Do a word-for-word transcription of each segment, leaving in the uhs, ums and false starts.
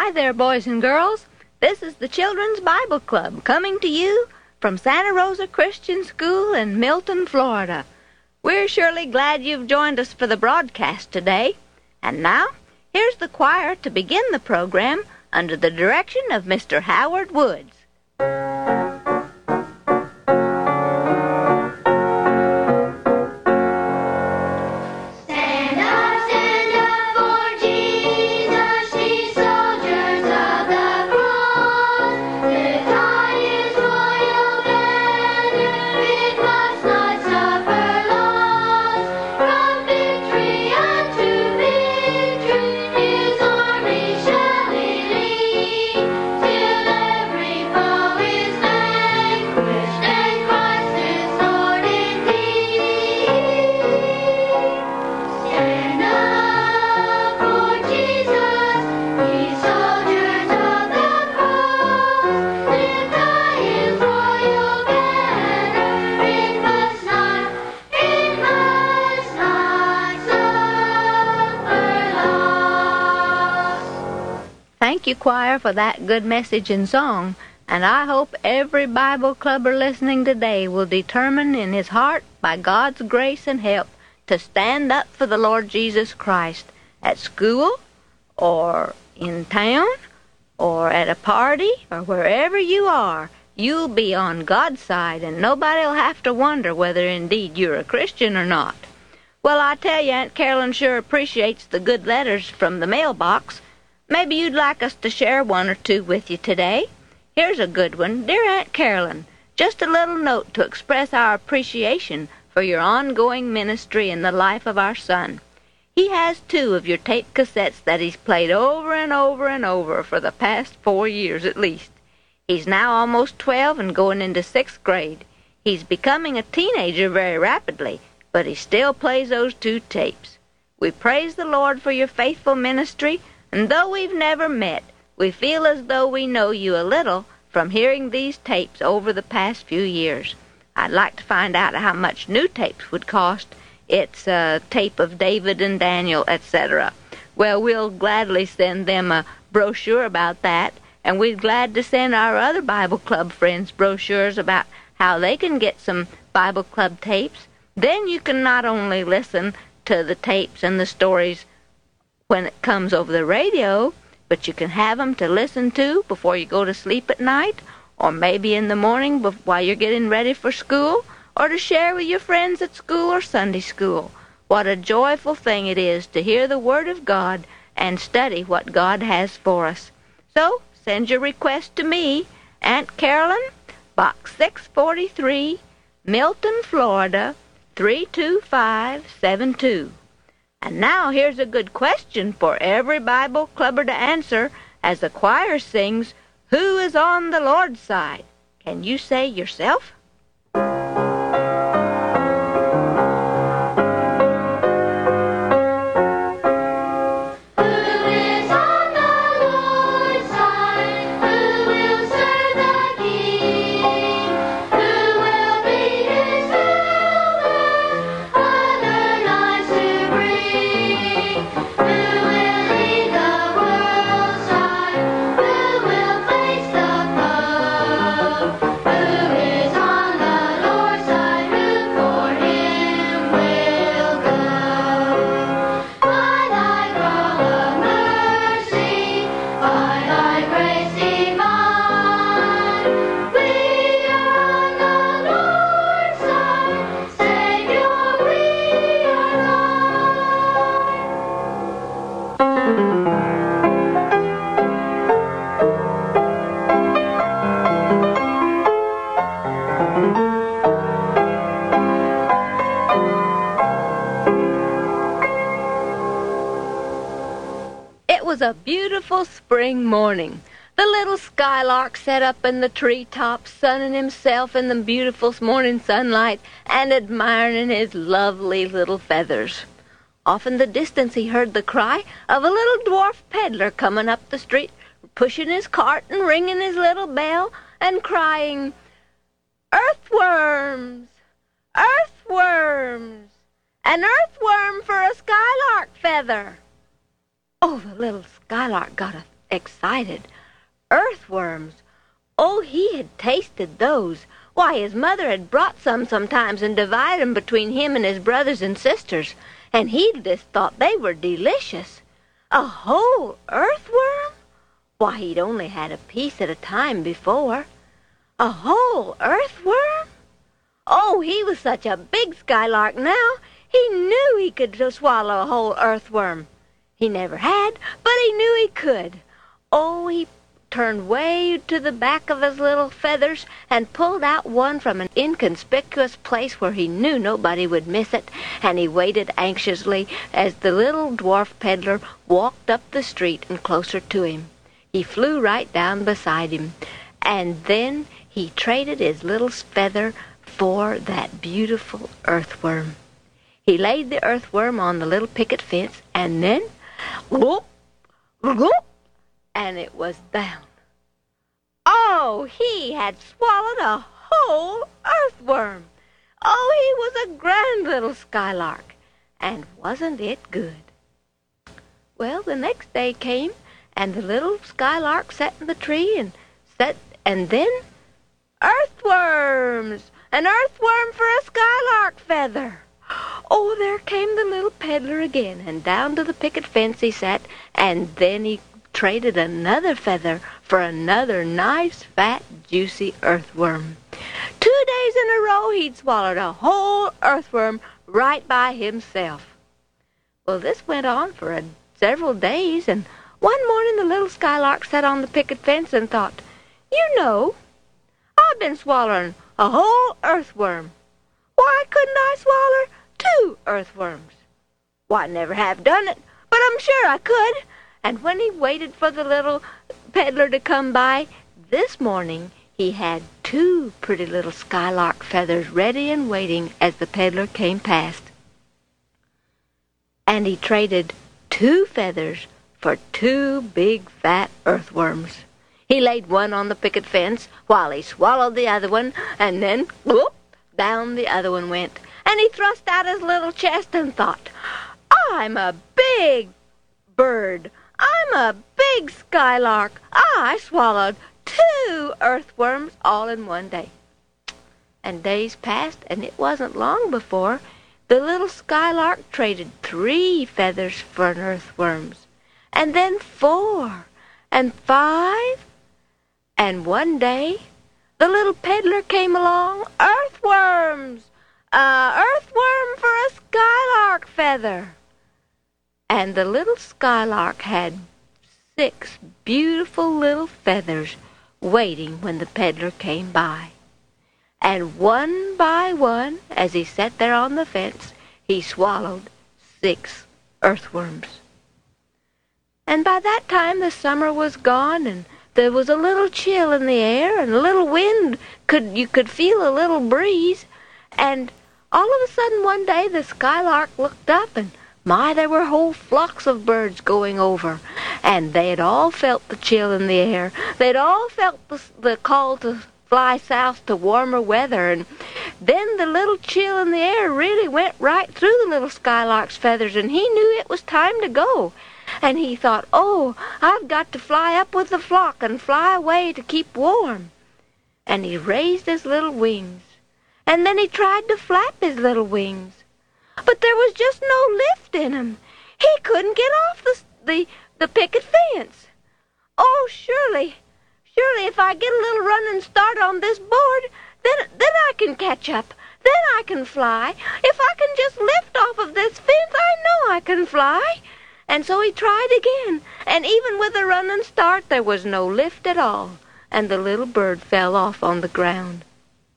Hi there, boys and girls. This is the Children's Bible Club coming to you from Santa Rosa Christian School in Milton, Florida. We're surely glad you've joined us for the broadcast today. And now, here's the choir to begin the program under the direction of Mister Howard Woods. Thank you, choir, for that good message and song, and I hope every Bible clubber listening today will determine in his heart, by God's grace and help, to stand up for the Lord Jesus Christ at school, or in town, or at a party, or wherever you are. You'll be on God's side, and nobody'll have to wonder whether indeed you're a Christian or not. Well, I tell you, Aunt Carolyn sure appreciates the good letters from the mailbox. Maybe you'd like us to share one or two with you today. Here's a good one. Dear Aunt Carolyn, just a little note to express our appreciation for your ongoing ministry in the life of our son. He has two of your tape cassettes that he's played over and over and over for the past four years at least. He's now almost twelve and going into sixth grade. He's becoming a teenager very rapidly, but he still plays those two tapes. We praise the Lord for your faithful ministry, and though we've never met, we feel as though we know you a little from hearing these tapes over the past few years. I'd like to find out how much new tapes would cost. It's a tape of David and Daniel, et cetera. Well, we'll gladly send them a brochure about that, and we're glad to send our other Bible Club friends brochures about how they can get some Bible Club tapes. Then you can not only listen to the tapes and the stories when it comes over the radio, but you can have them to listen to before you go to sleep at night, or maybe in the morning while you're getting ready for school, or to share with your friends at school or Sunday school. What a joyful thing it is to hear the Word of God and study what God has for us. So, send your request to me, Aunt Carolyn, Box six forty-three, Milton, Florida, three two five seven two. And now here's a good question for every Bible clubber to answer as the choir sings, "Who is on the Lord's side?" Can you say yourself? It was a beautiful spring morning. The little skylark sat up in the treetops, sunning himself in the beautiful morning sunlight and admiring his lovely little feathers. Off in the distance he heard the cry of a little dwarf peddler coming up the street, pushing his cart and ringing his little bell and crying, "Earthworms! Earthworms! An earthworm for a skylark feather!" Oh, the little skylark got a excited. Earthworms! Oh, he had tasted those. Why, his mother had brought some sometimes and divided 'em between him and his brothers and sisters, and he'd just thought they were delicious. A whole earthworm? Why, he'd only had a piece at a time before. A whole earthworm? Oh, he was such a big skylark now, he knew he could swallow a whole earthworm. He never had, but he knew he could. Oh, he turned way to the back of his little feathers and pulled out one from an inconspicuous place where he knew nobody would miss it, and he waited anxiously as the little dwarf peddler walked up the street and closer to him. He flew right down beside him, and then he traded his little feather for that beautiful earthworm. He laid the earthworm on the little picket fence, and then, whoop, whoop, and it was down. Oh, he had swallowed a whole earthworm. Oh, he was a grand little skylark, and wasn't it good? Well, the next day came, and the little skylark sat in the tree and sat, and then, earthworms! An earthworm for a skylark feather! Oh, there came the little peddler again, and down to the picket fence he sat, and then he traded another feather for another nice, fat, juicy earthworm. Two days in a row he'd swallowed a whole earthworm right by himself. Well, this went on for a, several days, and one morning the little skylark sat on the picket fence and thought, "You know, I've been swallowing a whole earthworm. Why couldn't I swallow two earthworms? Why, I never have done it, but I'm sure I could." And when he waited for the little peddler to come by, this morning he had two pretty little skylark feathers ready and waiting as the peddler came past. And he traded two feathers for two big fat earthworms. He laid one on the picket fence while he swallowed the other one, and then, whoop, down the other one went. And he thrust out his little chest and thought, "I'm a big bird. I'm a big skylark. I swallowed two earthworms all in one day." And days passed, and it wasn't long before the little skylark traded three feathers for an earthworms, and then four, and five, and one day the little peddler came along. "Earthworms! A earthworm for a skylark feather!" And the little skylark had six beautiful little feathers waiting when the peddler came by. And one by one, as he sat there on the fence, he swallowed six earthworms. And by that time the summer was gone, and there was a little chill in the air, and a little wind. Could you could feel a little breeze. And all of a sudden one day the skylark looked up, and my, there were whole flocks of birds going over, and they had all felt the chill in the air. They'd all felt the, the call to fly south to warmer weather, and then the little chill in the air really went right through the little skylark's feathers, and he knew it was time to go. And he thought, "Oh, I've got to fly up with the flock and fly away to keep warm." And he raised his little wings, and then he tried to flap his little wings. But there was just no lift in him. He couldn't get off the, the, the picket fence. "Oh, surely, surely if I get a little running start on this board, then, then I can catch up. Then I can fly. If I can just lift off of this fence, I know I can fly." And so he tried again, and even with a running start, there was no lift at all, and the little bird fell off on the ground.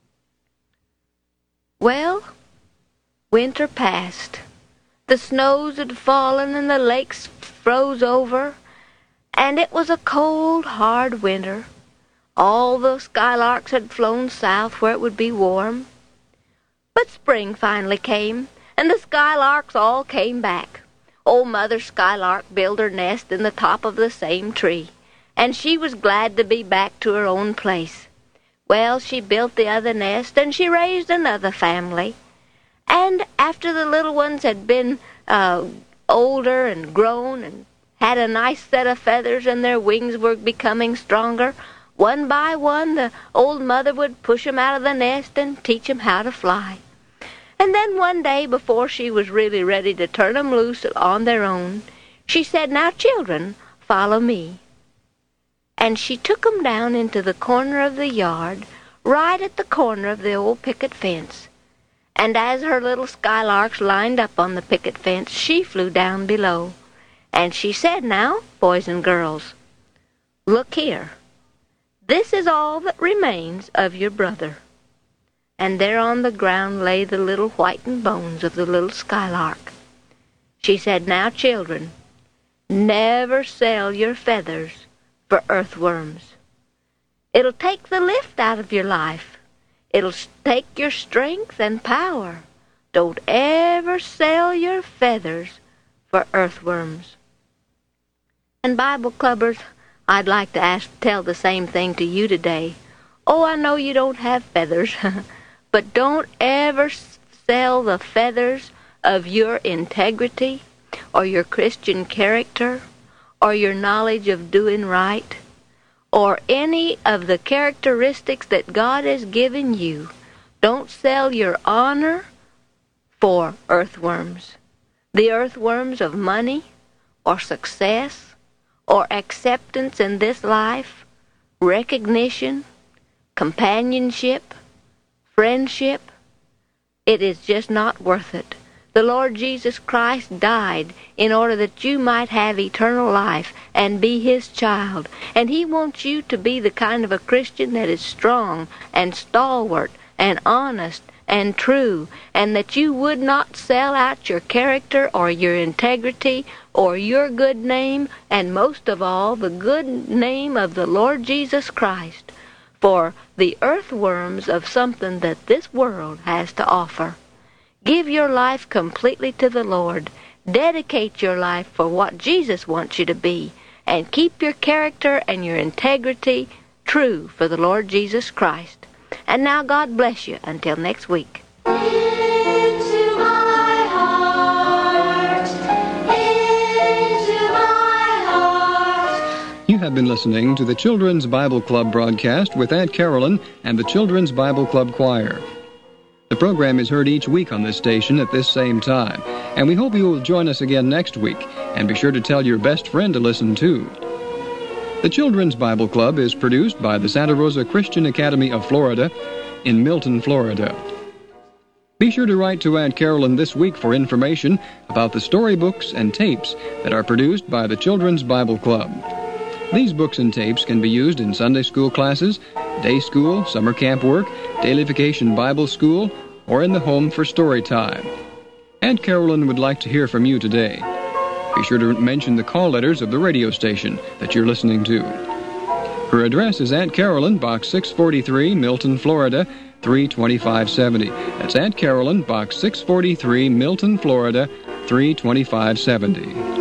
Well, winter passed. The snows had fallen and the lakes froze over, and it was a cold, hard winter. All the skylarks had flown south where it would be warm. But spring finally came, and the skylarks all came back. Old Mother Skylark built her nest in the top of the same tree, and she was glad to be back to her own place. Well, she built the other nest, and she raised another family. And after the little ones had been uh, older and grown and had a nice set of feathers and their wings were becoming stronger, one by one the old mother would push 'em out of the nest and teach 'em how to fly. And then one day, before she was really ready to turn 'em loose on their own, she said, "Now, children, follow me." And she took 'em down into the corner of the yard, right at the corner of the old picket fence. And as her little skylarks lined up on the picket fence, she flew down below. And she said, "Now, boys and girls, look here. This is all that remains of your brother." And there on the ground lay the little whitened bones of the little skylark. She said, "Now, children, never sell your feathers for earthworms. It'll take the lift out of your life. It'll take your strength and power. Don't ever sell your feathers for earthworms." And Bible clubbers, I'd like to ask, tell the same thing to you today. Oh, I know you don't have feathers, but don't ever sell the feathers of your integrity or your Christian character or your knowledge of doing right or any of the characteristics that God has given you. Don't sell your honor for earthworms. The earthworms of money or success or acceptance in this life, recognition, companionship, friendship. It is just not worth it. The Lord Jesus Christ died in order that you might have eternal life and be His child. And He wants you to be the kind of a Christian that is strong and stalwart and honest and true, and that you would not sell out your character or your integrity or your good name, and most of all, the good name of the Lord Jesus Christ, for the earthworms of something that this world has to offer. Give your life completely to the Lord. Dedicate your life for what Jesus wants you to be, and keep your character and your integrity true for the Lord Jesus Christ. And now God bless you until next week. Into my heart, into my heart. You have been listening to the Children's Bible Club broadcast with Aunt Carolyn and the Children's Bible Club Choir. The program is heard each week on this station at this same time, and we hope you will join us again next week, and be sure to tell your best friend to listen too. The Children's Bible Club is produced by the Santa Rosa Christian Academy of Florida in Milton, Florida. Be sure to write to Aunt Carolyn this week for information about the storybooks and tapes that are produced by the Children's Bible Club. These books and tapes can be used in Sunday school classes, day school, summer camp work, daily vacation Bible school, or in the home for story time. Aunt Carolyn would like to hear from you today. Be sure to mention the call letters of the radio station that you're listening to. Her address is Aunt Carolyn, Box six forty-three, Milton, Florida, three twenty-five seventy. That's Aunt Carolyn, Box six forty-three, Milton, Florida, three twenty-five seventy.